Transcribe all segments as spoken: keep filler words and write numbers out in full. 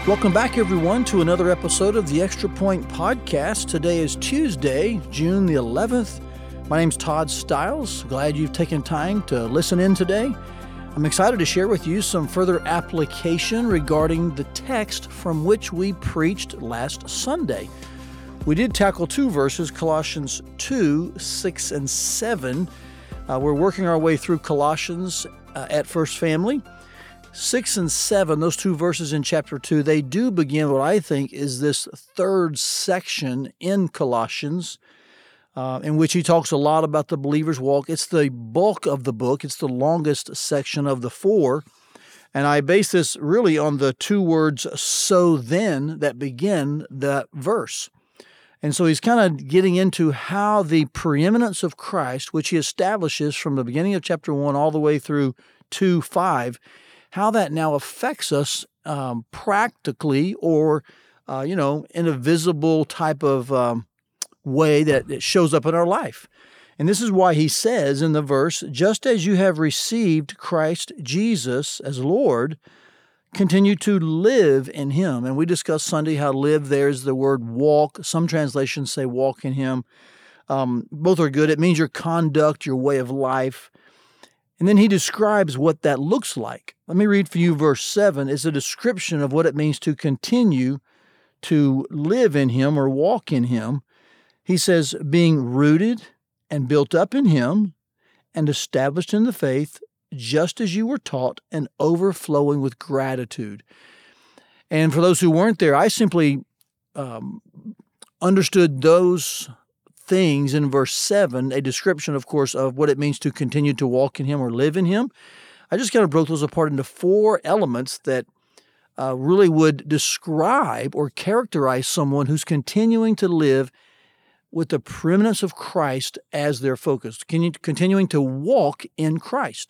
Welcome back, everyone, to another episode of the Extra Point Podcast. Today is Tuesday, June the eleventh. My name's Todd Stiles. Glad you've taken time to listen in today. I'm excited to share with you some further application regarding the text from which we preached last Sunday. We did tackle two verses, Colossians two, six, and seven. Uh, we're working our way through Colossians uh, at First Family. Six and seven, those two verses in chapter two, they do begin what I think is this third section in Colossians, uh, in which he talks a lot about the believer's walk. It's the bulk of the book. It's the longest section of the four. And I base this really on the two words, so then, that begin that verse. And so he's kind of getting into how the preeminence of Christ, which he establishes from the beginning of chapter one all the way through two five, how that now affects us um, practically or, uh, you know, in a visible type of um, way that it shows up in our life. And this is why he says in the verse, just as you have received Christ Jesus as Lord, continue to live in him. And we discussed Sunday how live there is the word walk. Some translations say walk in him. Um, both are good. It means your conduct, your way of life. And then he describes what that looks like. Let me read for you verse seven. It's a description of what it means to continue to live in him or walk in him. He says, being rooted and built up in him and established in the faith, just as you were taught, and overflowing with gratitude. And for those who weren't there, I simply um, understood those things in verse seven, a description, of course, of what it means to continue to walk in him or live in him. I just kind of broke those apart into four elements that uh, really would describe or characterize someone who's continuing to live with the preeminence of Christ as their focus, continuing to walk in Christ.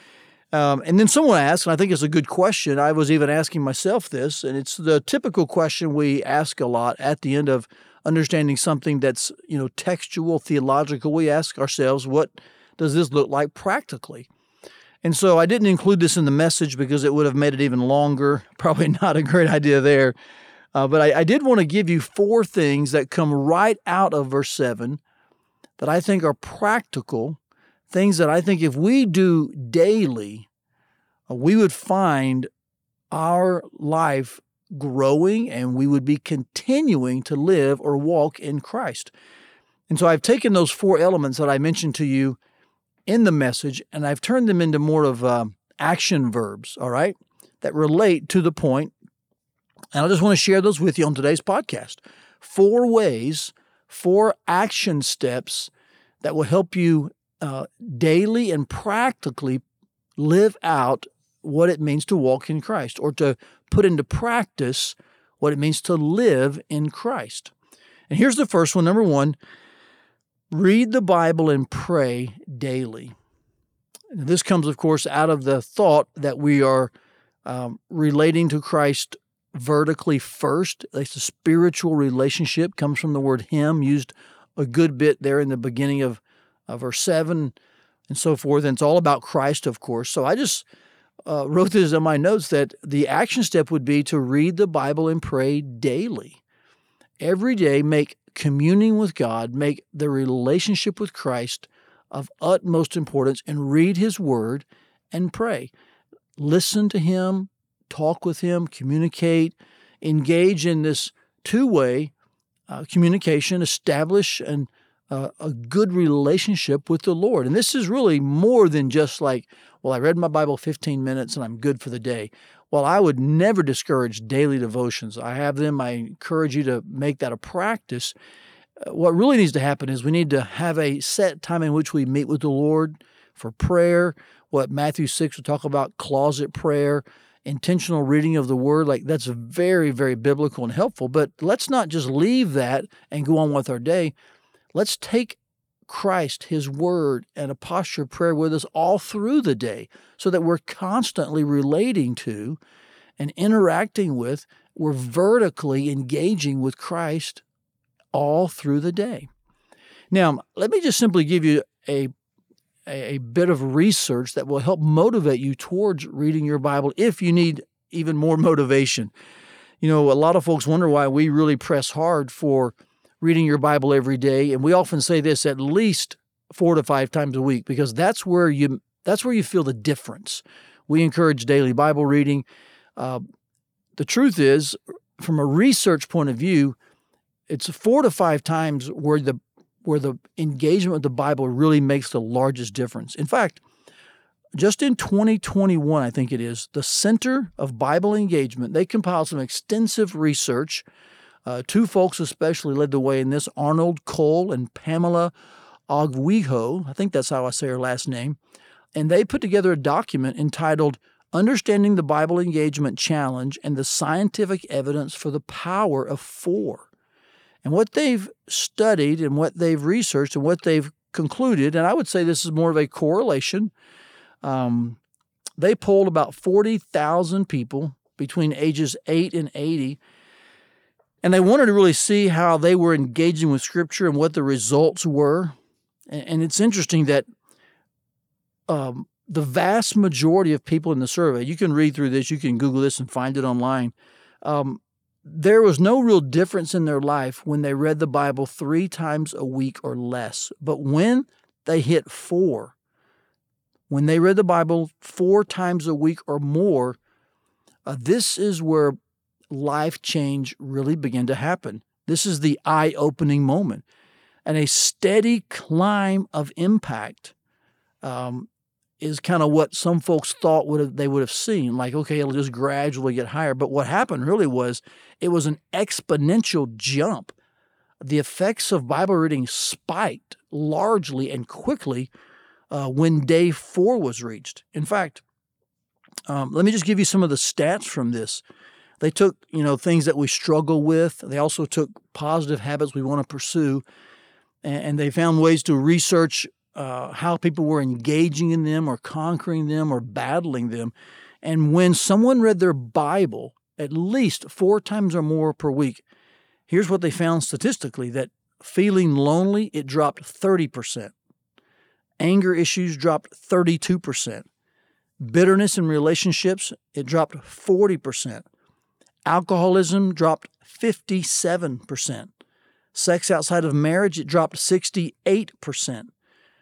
Um, and then someone asked, and I think it's a good question, I was even asking myself this, and it's the typical question we ask a lot at the end of understanding something that's, you know, textual, theological. We ask ourselves, what does this look like practically? And so I didn't include this in the message because it would have made it even longer. Probably not a great idea there. Uh, but I, I did want to give you four things that come right out of verse seven that I think are practical, things that I think if we do daily, uh, we would find our life growing, and we would be continuing to live or walk in Christ. And so I've taken those four elements that I mentioned to you in the message, and I've turned them into more of um, action verbs, all right, that relate to the point. And I just want to share those with you on today's podcast. Four ways, four action steps that will help you uh, daily and practically live out what it means to walk in Christ, or to put into practice what it means to live in Christ. And here's the first one. Number one, read the Bible and pray daily. And this comes, of course, out of the thought that we are um, relating to Christ vertically first. It's a spiritual relationship, comes from the word him, used a good bit there in the beginning of, of verse seven and so forth. And it's all about Christ, of course. So I just Uh, wrote this in my notes that the action step would be to read the Bible and pray daily. Every day, make communing with God, make the relationship with Christ of utmost importance, and read his word and pray. Listen to him, talk with him, communicate, engage in this two-way uh, communication, establish an, uh, a good relationship with the Lord. And this is really more than just like, well, I read my Bible fifteen minutes and I'm good for the day. Well, I would never discourage daily devotions. I have them. I encourage you to make that a practice. What really needs to happen is we need to have a set time in which we meet with the Lord for prayer. What Matthew six will talk about, closet prayer, intentional reading of the Word. Like, that's very, very biblical and helpful. But let's not just leave that and go on with our day. Let's take Christ, his word, and a posture of prayer with us all through the day so that we're constantly relating to and interacting with, we're vertically engaging with Christ all through the day. Now, let me just simply give you a, a, a bit of research that will help motivate you towards reading your Bible if you need even more motivation. You know, a lot of folks wonder why we really press hard for reading your Bible every day, and we often say this at least four to five times a week, because that's where you that's where you feel the difference. We encourage daily Bible reading. Uh, the truth is, from a research point of view, it's four to five times where the where the engagement with the Bible really makes the largest difference. In fact, just in twenty twenty-one, I think it is, the Center of Bible Engagement, they compiled some extensive research. Uh, two folks especially led the way in this, Arnold Cole and Pamela Ogwiho. I think that's how I say her last name. And they put together a document entitled Understanding the Bible Engagement Challenge and the Scientific Evidence for the Power of Four. And what they've studied and what they've researched and what they've concluded, and I would say this is more of a correlation, um, they polled about forty thousand people between ages eight and eighty, and they wanted to really see how they were engaging with Scripture and what the results were. And it's interesting that um, the vast majority of people in the survey, you can read through this, you can Google this and find it online, um, there was no real difference in their life when they read the Bible three times a week or less. But when they hit four, when they read the Bible four times a week or more, uh, this is where life change really began to happen. This is the eye-opening moment. And a steady climb of impact um, is kind of what some folks thought would have, they would have seen. Like, okay, it'll just gradually get higher. But what happened really was it was an exponential jump. The effects of Bible reading spiked largely and quickly uh, when day four was reached. In fact, um, let me just give you some of the stats from this. They took, you know, things that we struggle with. They also took positive habits we want to pursue, and, and they found ways to research uh, how people were engaging in them or conquering them or battling them. And when someone read their Bible at least four times or more per week, here's what they found statistically, that feeling lonely, it dropped thirty percent. Anger issues dropped thirty-two percent. Bitterness in relationships, it dropped forty percent. Alcoholism dropped fifty-seven percent. Sex outside of marriage, it dropped sixty-eight percent.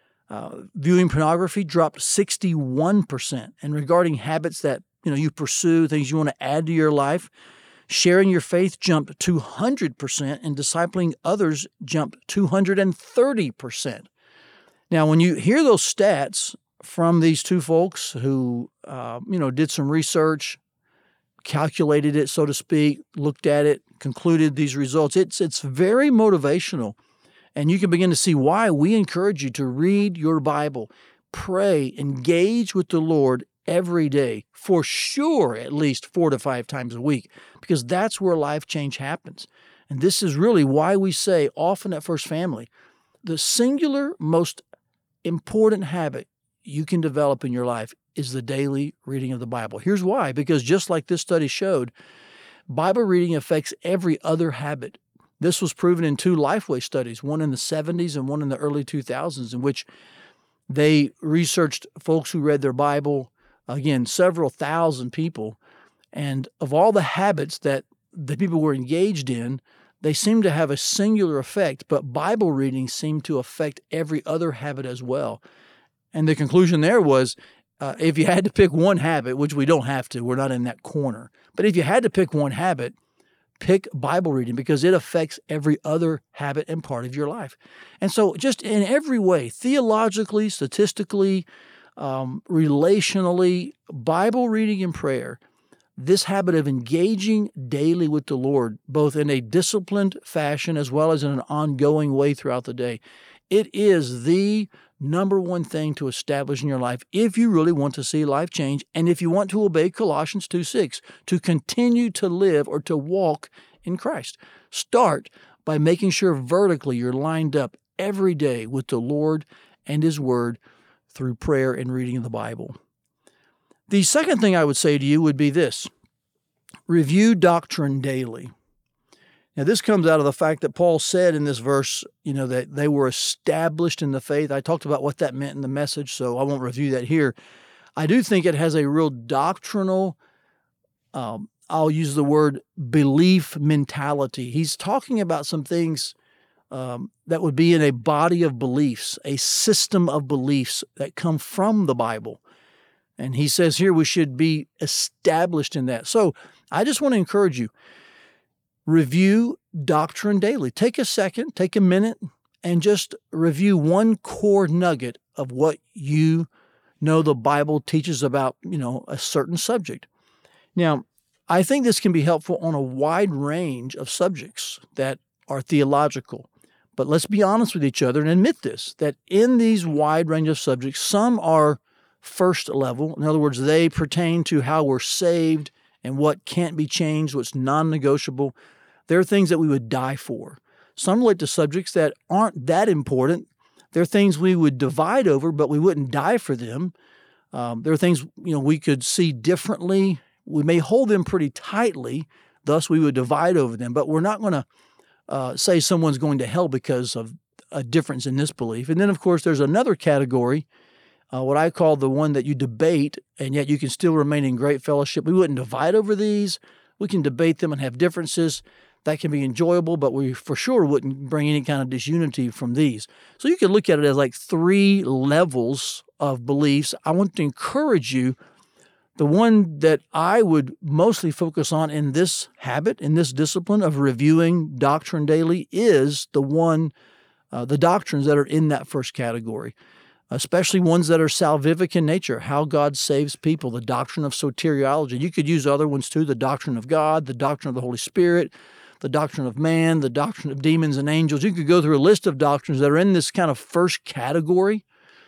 Uh, viewing pornography dropped sixty-one percent. And regarding habits that you know you pursue, things you want to add to your life, sharing your faith jumped two hundred percent, and discipling others jumped two hundred thirty percent. Now, when you hear those stats from these two folks who uh, you know did some research, calculated it, so to speak, looked at it, concluded these results, it's it's very motivational. And you can begin to see why we encourage you to read your Bible, pray, engage with the Lord every day, for sure at least four to five times a week, because that's where life change happens. And this is really why we say often at First Family, the singular most important habit you can develop in your life is the daily reading of the Bible. Here's why, because just like this study showed, Bible reading affects every other habit. This was proven in two Lifeway studies, one in the seventies and one in the early two thousands, in which they researched folks who read their Bible, again, several thousand people, and of all the habits that the people were engaged in, they seemed to have a singular effect, but Bible reading seemed to affect every other habit as well. And the conclusion there was, uh, if you had to pick one habit, which we don't have to, we're not in that corner, but if you had to pick one habit, pick Bible reading, because it affects every other habit and part of your life. And so just in every way, theologically, statistically, um, relationally, Bible reading and prayer, this habit of engaging daily with the Lord, both in a disciplined fashion as well as in an ongoing way throughout the day, it is the number one thing to establish in your life if you really want to see life change and if you want to obey Colossians two six, to continue to live or to walk in Christ. Start by making sure vertically you're lined up every day with the Lord and His Word through prayer and reading of the Bible. The second thing I would say to you would be this: review doctrine daily. Now, this comes out of the fact that Paul said in this verse, you know, that they were established in the faith. I talked about what that meant in the message, so I won't review that here. I do think it has a real doctrinal um, I'll use the word belief mentality. He's talking about some things um, that would be in a body of beliefs, a system of beliefs that come from the Bible. And he says here we should be established in that. So I just want to encourage you, review doctrine daily. Take a second, take a minute, and just review one core nugget of what you know the Bible teaches about, you know, a certain subject. Now, I think this can be helpful on a wide range of subjects that are theological. But let's be honest with each other and admit this, that in these wide range of subjects, some are first level. In other words, they pertain to how we're saved and what can't be changed, what's non-negotiable. They're things that we would die for. Some relate to subjects that aren't that important. They're things we would divide over, but we wouldn't die for them. Um, there are things, you know, we could see differently. We may hold them pretty tightly, thus we would divide over them, but we're not going to uh, say someone's going to hell because of a difference in this belief. And then, of course, there's another category, uh, what I call the one that you debate, and yet you can still remain in great fellowship. We wouldn't divide over these. We can debate them and have differences. That can be enjoyable, but we for sure wouldn't bring any kind of disunity from these. So you can look at it as like three levels of beliefs. I want to encourage you. The one that I would mostly focus on in this habit, in this discipline of reviewing doctrine daily, is the one, uh, the doctrines that are in that first category, especially ones that are salvific in nature, how God saves people, the doctrine of soteriology. You could use other ones too, the doctrine of God, the doctrine of the Holy Spirit, the doctrine of man, the doctrine of demons and angels. You could go through a list of doctrines that are in this kind of first category.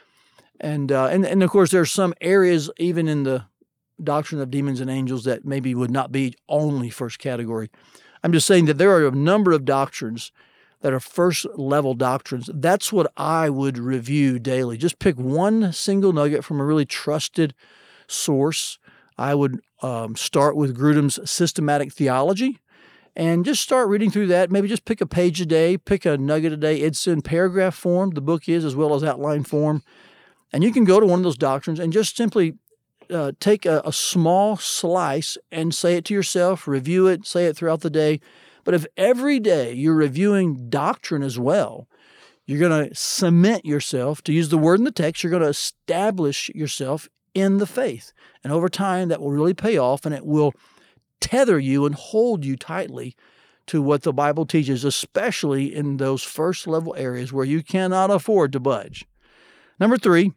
And, uh, and, and of course, there are some areas even in the doctrine of demons and angels that maybe would not be only first category. I'm just saying that there are a number of doctrines that are first level doctrines. That's what I would review daily. Just pick one single nugget from a really trusted source. I would um, start with Grudem's Systematic Theology and just start reading through that. Maybe just pick a page a day, pick a nugget a day. It's in paragraph form, the book is, as well as outline form. And you can go to one of those doctrines and just simply Uh, take a, a small slice and say it to yourself, review it, say it throughout the day. But if every day you're reviewing doctrine as well, you're going to cement yourself, to use the word in the text, you're going to establish yourself in the faith. And over time, that will really pay off, and it will tether you and hold you tightly to what the Bible teaches, especially in those first level areas where you cannot afford to budge. Number three,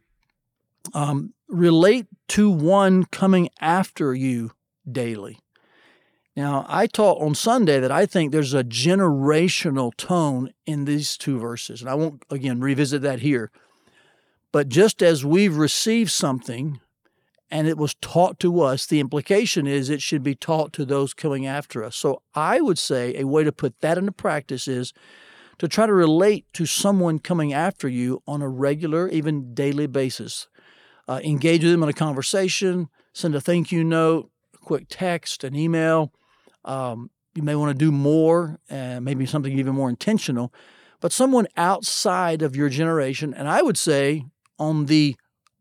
um, relate to one coming after you daily. Now, I taught on Sunday that I think there's a generational tone in these two verses, and I won't, again, revisit that here. But just as we've received something and it was taught to us, the implication is it should be taught to those coming after us. So I would say a way to put that into practice is to try to relate to someone coming after you on a regular, even daily basis. Uh, engage with them in a conversation, send a thank you note, a quick text, an email. Um, you may want to do more, uh, maybe something even more intentional, but someone outside of your generation, and I would say on the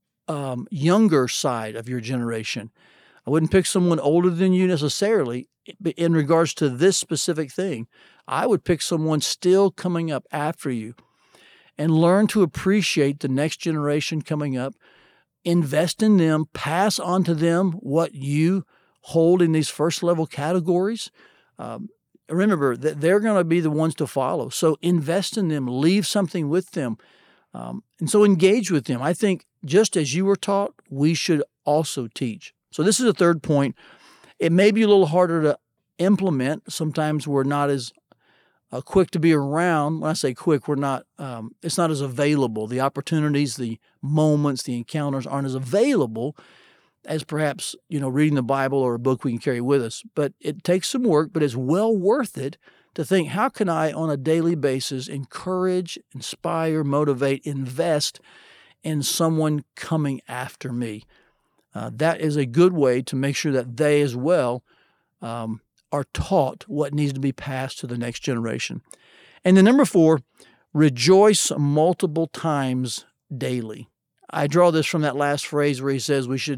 um, younger side of your generation. I wouldn't pick someone older than you necessarily in regards to this specific thing. I would pick someone still coming up after you and learn to appreciate the next generation coming up. Invest in them, pass on to them what you hold in these first level categories. Um, remember that they're going to be the ones to follow. So invest in them, leave something with them. Um, and so engage with them. I think just as you were taught, we should also teach. So this is a third point. It may be a little harder to implement. Sometimes we're not as uh, quick to be around. When I say quick, we're not, um, it's not as available. The opportunities, the moments, the encounters aren't as available as perhaps, you know, reading the Bible or a book we can carry with us. But it takes some work, but it's well worth it to think, how can I on a daily basis encourage, inspire, motivate, invest in someone coming after me? Uh, that is a good way to make sure that they as well um, are taught what needs to be passed to the next generation. And then number four, rejoice multiple times daily. I draw this from that last phrase where he says we should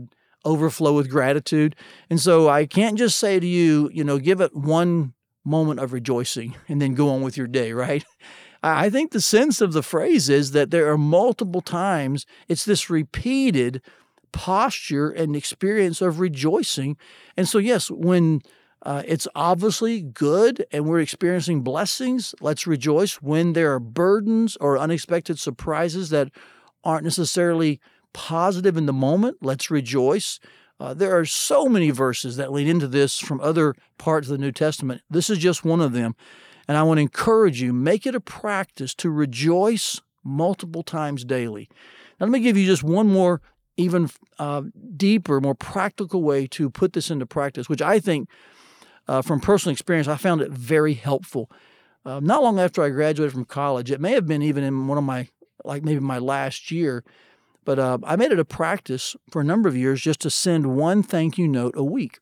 overflow with gratitude. And so I can't just say to you, you know, give it one moment of rejoicing and then go on with your day, right? I think the sense of the phrase is that there are multiple times, it's this repeated posture and experience of rejoicing. And so, yes, when uh, it's obviously good and we're experiencing blessings, let's rejoice. When there are burdens or unexpected surprises that aren't necessarily positive in the moment, let's rejoice. Uh, there are so many verses that lead into this from other parts of the New Testament. This is just one of them. And I want to encourage you, make it a practice to rejoice multiple times daily. Now, let me give you just one more, even uh, deeper, more practical way to put this into practice, which I think, uh, from personal experience, I found it very helpful. Uh, not long after I graduated from college, it may have been even in one of my, like maybe my last year, but uh, I made it a practice for a number of years just to send one thank you note a week.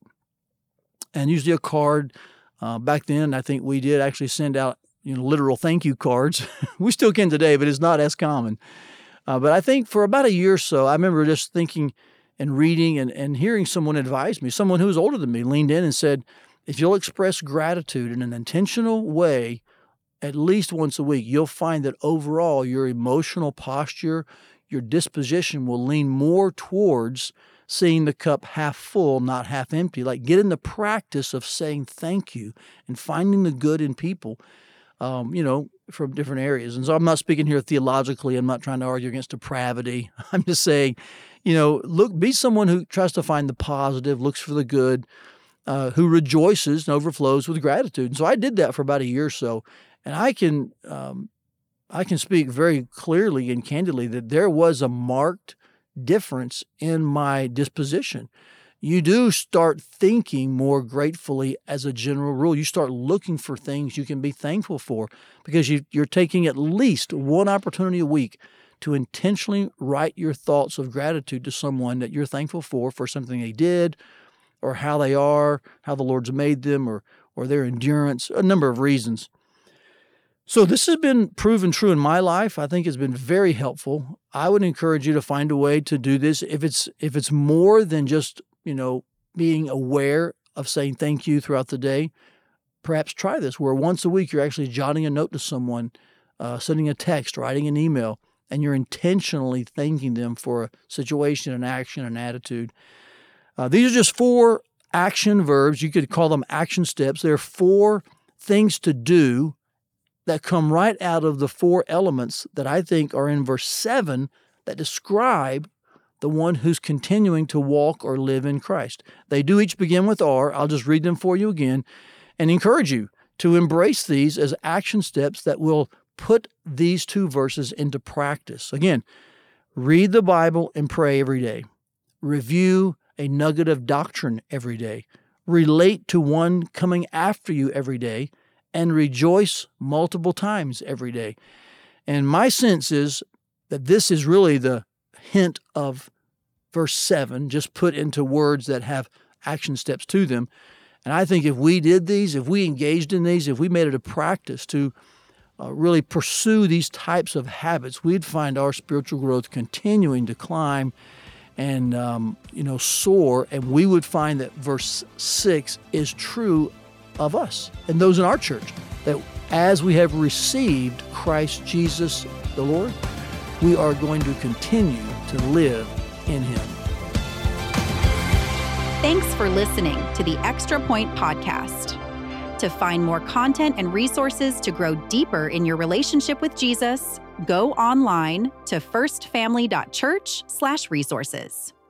And usually a card. Uh, back then, I think we did actually send out, you know, literal thank you cards. We still can today, but it's not as common. Uh, but I think for about a year or so, I remember just thinking and reading and, and hearing someone advise me. Someone who was older than me leaned in and said, if you'll express gratitude in an intentional way at least once a week, you'll find that overall your emotional posture, your disposition will lean more towards seeing the cup half full, not half empty. Like, get in the practice of saying thank you and finding the good in people, um, you know, from different areas. And so I'm not speaking here theologically. I'm not trying to argue against depravity. I'm just saying, you know, look, be someone who tries to find the positive, looks for the good, uh, who rejoices and overflows with gratitude. And so I did that for about a year or so. And I can, um, I can speak very clearly and candidly that there was a marked difference in my disposition. You do start thinking more gratefully as a general rule. You start looking for things you can be thankful for because you, you're taking at least one opportunity a week to intentionally write your thoughts of gratitude to someone that you're thankful for, for something they did or how they are, how the Lord's made them, or, or their endurance, a number of reasons. So this has been proven true in my life. I think it's been very helpful. I would encourage you to find a way to do this. If it's if it's more than just, you know, being aware of saying thank you throughout the day, perhaps try this, where once a week you're actually jotting a note to someone, uh, sending a text, writing an email, and you're intentionally thanking them for a situation, an action, an attitude. Uh, these are just four action verbs. You could call them action steps. There are four things to do that come right out of the four elements that I think are in verse seven that describe the one who's continuing to walk or live in Christ. They do each begin with R. I'll just read them for you again and encourage you to embrace these as action steps that will put these two verses into practice. Again, read the Bible and pray every day. Review a nugget of doctrine every day. Relate to one coming after you every day, and rejoice multiple times every day. And my sense is that this is really the hint of verse seven, just put into words that have action steps to them. And I think if we did these, if we engaged in these, if we made it a practice to uh, really pursue these types of habits, we'd find our spiritual growth continuing to climb and, um, you know, soar. And we would find that verse six is true of us and those in our church, that as we have received Christ Jesus the Lord, we are going to continue to live in Him. Thanks for listening to the Extra Point Podcast. To find more content and resources to grow deeper in your relationship with Jesus, go online to firstfamily dot church slash resources.